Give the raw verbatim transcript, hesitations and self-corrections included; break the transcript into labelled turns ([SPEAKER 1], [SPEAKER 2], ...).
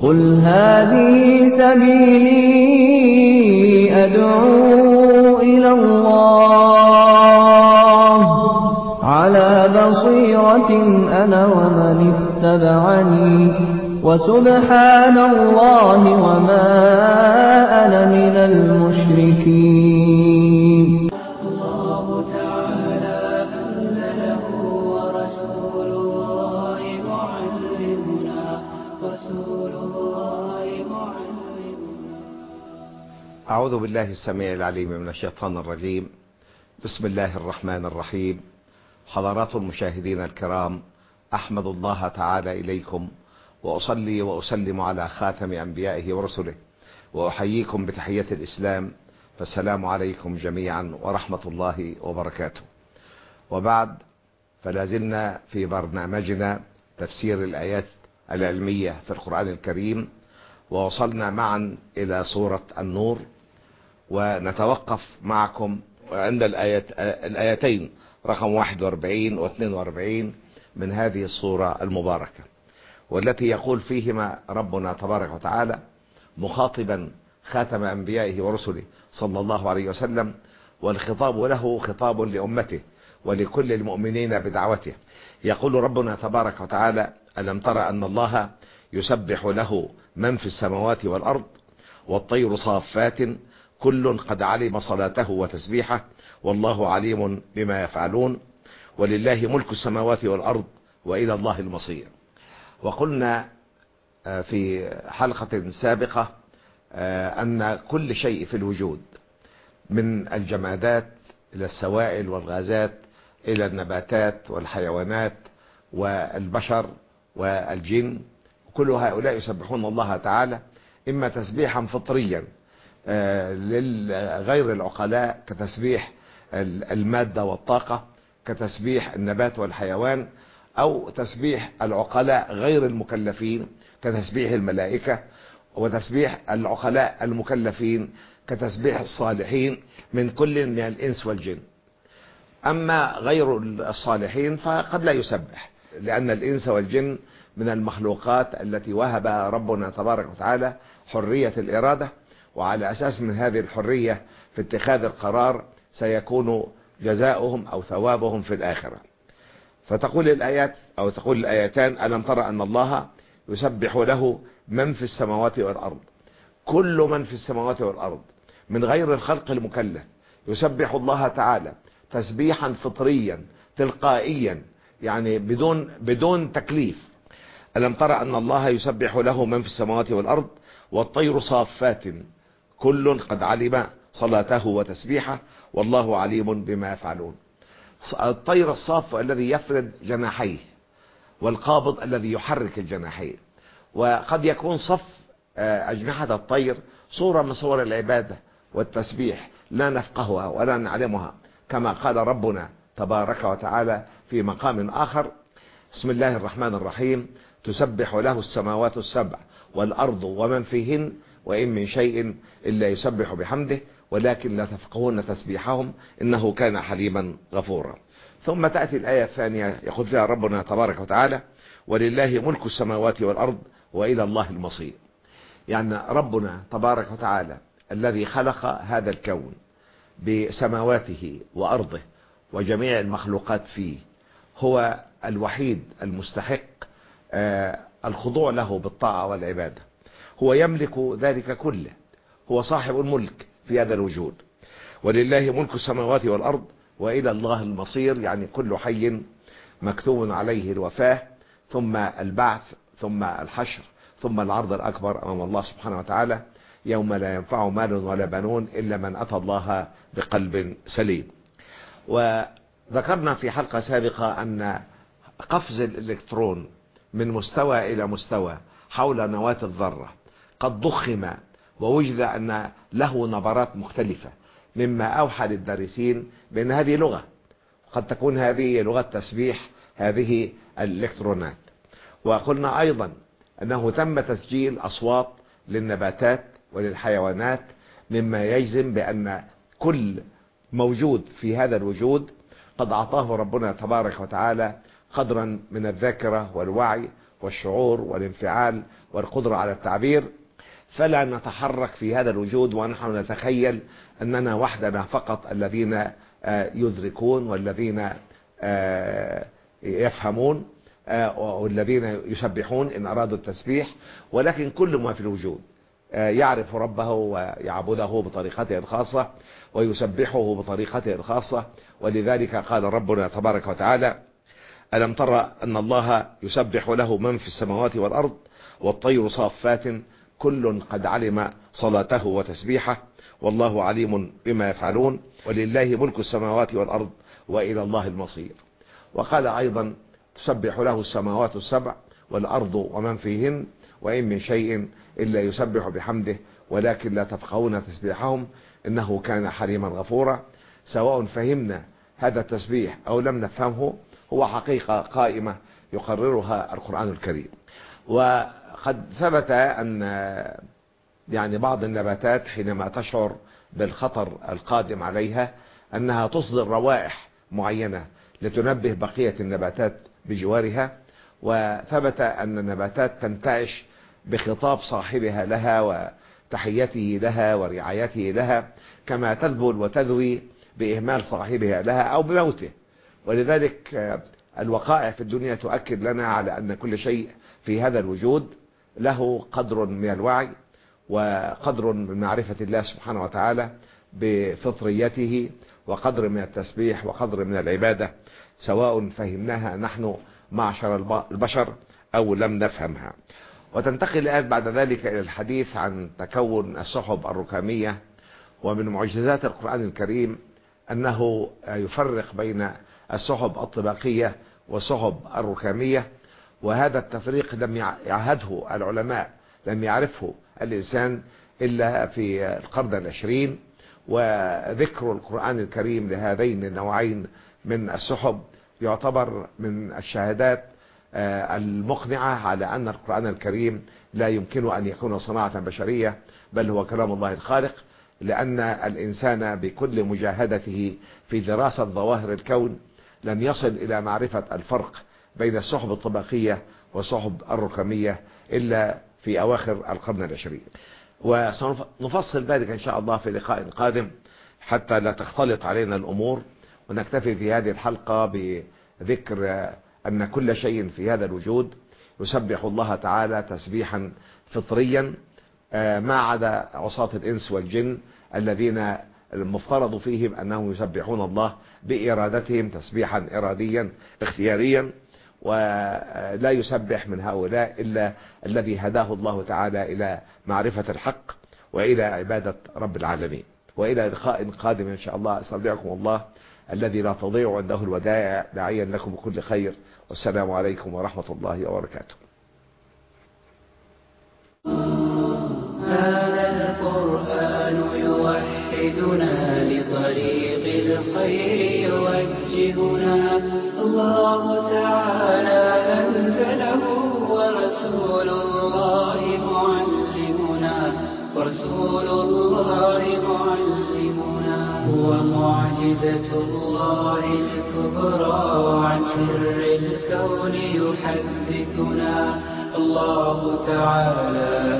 [SPEAKER 1] قل هذه سبيلي أدعو إلى الله على بصيرة أنا ومن اتبعني وسبحان الله وما أنا من المشركين.
[SPEAKER 2] الله تعالى أنزله ورسول الله معلمنا رسول الله معلمنا.
[SPEAKER 3] أعوذ بالله السميع العليم من الشيطان الرجيم. بسم الله الرحمن الرحيم. حضرات المشاهدين الكرام، أحمد الله تعالى إليكم وأصلي وأسلم على خاتم أنبيائه ورسله، وأحييكم بتحية الإسلام، فالسلام عليكم جميعا ورحمة الله وبركاته. وبعد، فلازلنا في برنامجنا تفسير الآيات العلمية في القرآن الكريم، ووصلنا معا إلى سورة النور، ونتوقف معكم عند الآيات الآيتين رقم واحد واربعين واثنين واربعين من هذه السورة المباركة، والتي يقول فيهما ربنا تبارك وتعالى مخاطبا خاتم أنبيائه ورسله صلى الله عليه وسلم، والخطاب له خطاب لأمته ولكل المؤمنين بدعوته. يقول ربنا تبارك وتعالى: ألم تر أن الله يسبح له من في السماوات والأرض والطير صافات كل قد علم صلاته وتسبيحه والله عليم بما يفعلون ولله ملك السماوات والأرض وإلى الله المصير. وقلنا في حلقة سابقة أن كل شيء في الوجود، من الجمادات إلى السوائل والغازات إلى النباتات والحيوانات والبشر والجن، كل هؤلاء يسبحون الله تعالى، إما تسبيحا فطريا للغير العقلاء كتسبيح المادة والطاقة، كتسبيح النبات والحيوان، أو تسبيح العقلاء غير المكلفين كتسبيح الملائكة، وتسبيح العقلاء المكلفين كتسبيح الصالحين من كل من الإنس والجن. أما غير الصالحين فقد لا يسبح، لأن الإنس والجن من المخلوقات التي وهب ربنا تبارك وتعالى حرية الإرادة، وعلى أساس من هذه الحرية في اتخاذ القرار سيكون جزاؤهم أو ثوابهم في الآخرة. فتقول الآيات أو تقول الآيتان: ألم ترى أن الله يسبح له من في السماوات والأرض. كل من في السماوات والأرض من غير الخلق المكلف يسبح الله تعالى تسبيحا فطريا تلقائيا، يعني بدون بدون تكليف. ألم ترى أن الله يسبح له من في السماوات والأرض والطير صافات كل قد علم صلاته وتسبيحه والله عليم بما يفعلون. الطير الصاف الذي يفرد جناحيه، والقابض الذي يحرك الجناحين. وقد يكون صف أجنحة الطير صورة من صور العبادة والتسبيح لا نفقهها ولا نعلمها، كما قال ربنا تبارك وتعالى في مقام آخر: بسم الله الرحمن الرحيم: تسبح له السماوات السبع والأرض ومن فيهن وإن من شيء إلا يسبح بحمده ولكن لا تفقهون تسبيحهم إنه كان حليما غفورا. ثم تأتي الآية الثانية يقول فيها ربنا تبارك وتعالى: ولله ملك السماوات والأرض وإلى الله المصير. يعني ربنا تبارك وتعالى الذي خلق هذا الكون بسماواته وأرضه وجميع المخلوقات فيه هو الوحيد المستحق الخضوع له بالطاعة والعبادة. هو يملك ذلك كله، هو صاحب الملك في هذا الوجود. ولله ملك السماوات والأرض وإلى الله المصير، يعني كل حي مكتوب عليه الوفاة، ثم البعث، ثم الحشر، ثم العرض الأكبر أمام الله سبحانه وتعالى يوم لا ينفع مال ولا بنون إلا من أتى الله بقلب سليم. وذكرنا في حلقة سابقة أن قفز الإلكترون من مستوى إلى مستوى حول نواة الذرة قد ضخم، ووجد أن له نبرات مختلفة، مما أوحى للدارسين بأن هذه لغة، قد تكون هذه لغة تسبيح هذه الإلكترونات. وقلنا أيضا أنه تم تسجيل أصوات للنباتات وللحيوانات، مما يجزم بأن كل موجود في هذا الوجود قد أعطاه ربنا تبارك وتعالى قدرا من الذاكرة والوعي والشعور والانفعال والقدرة على التعبير، فلا نتحرك في هذا الوجود ونحن نتخيل أننا وحدنا فقط الذين يدركون والذين يفهمون والذين يسبحون إن أرادوا التسبيح، ولكن كل ما في الوجود يعرف ربه ويعبده بطريقته الخاصة ويسبحه بطريقته الخاصة. ولذلك قال ربنا تبارك وتعالى: ألم ترى أن الله يسبح له من في السماوات والأرض والطير صافات كل قد علم صلاته وتسبيحه والله عليم بما يفعلون ولله ملك السماوات والأرض وإلى الله المصير. وقال أيضا: تسبح له السماوات السبع والأرض ومن فيهن وإن من شيء إلا يسبح بحمده ولكن لا تفقهون تسبيحهم إنه كان حليما غفورا. سواء فهمنا هذا التسبيح أو لم نفهمه، هو حقيقة قائمة يقررها القرآن الكريم. وقد ثبت أن يعني بعض النباتات حينما تشعر بالخطر القادم عليها أنها تصدر روائح معينة لتنبه بقية النباتات بجوارها. وثبت أن النباتات تنتعش بخطاب صاحبها لها وتحيته لها ورعايته لها، كما تذبل وتذوي بإهمال صاحبها لها أو بموته. ولذلك الوقائع في الدنيا تؤكد لنا على أن كل شيء في هذا الوجود له قدر من الوعي وقدر من معرفة الله سبحانه وتعالى بفطريته وقدر من التسبيح وقدر من العبادة، سواء فهمناها نحن معشر البشر أو لم نفهمها. وتنتقل الآن بعد ذلك إلى الحديث عن تكون السحب الركامية. ومن معجزات القرآن الكريم أنه يفرق بين السحب الطباقية والسحب الركامية، وهذا التفريق لم يعهده العلماء، لم يعرفه الإنسان إلا في القرن العشرين. وذكر القرآن الكريم لهذين النوعين من السحب يعتبر من الشهادات المقنعة على أن القرآن الكريم لا يمكن أن يكون صناعة بشرية، بل هو كلام الله الخالق، لأن الإنسان بكل مجاهدته في دراسة ظواهر الكون لم يصل إلى معرفة الفرق بين السحب الطبقية والسحب الركامية إلا في أواخر القرن العشرين. وسنفصل ذلك إن شاء الله في لقاء قادم حتى لا تختلط علينا الأمور، ونكتفي في هذه الحلقة بذكر أن كل شيء في هذا الوجود يسبح الله تعالى تسبيحا فطريا، ما عدا عصاة الإنس والجن الذين المفترض فيهم أنهم يسبحون الله بإرادتهم تسبيحا إراديا اختياريا، ولا يسبح من هؤلاء إلا الذي هداه الله تعالى إلى معرفة الحق وإلى عبادة رب العالمين. وإلى لقاء قادم إن شاء الله. أستودعكم الله الذي لا تضيع عنده الودائع، داعيا لكم بكل خير، والسلام عليكم ورحمة الله وبركاته.
[SPEAKER 2] هذا القرآن يوحدنا لطريق الخير يوجهنا، الله تعالى أنزله ورسول الله معلمنا، ورسول الله معلمنا هو معجزة الله الكبرى، وعن سر الكون يحدثنا الله تعالى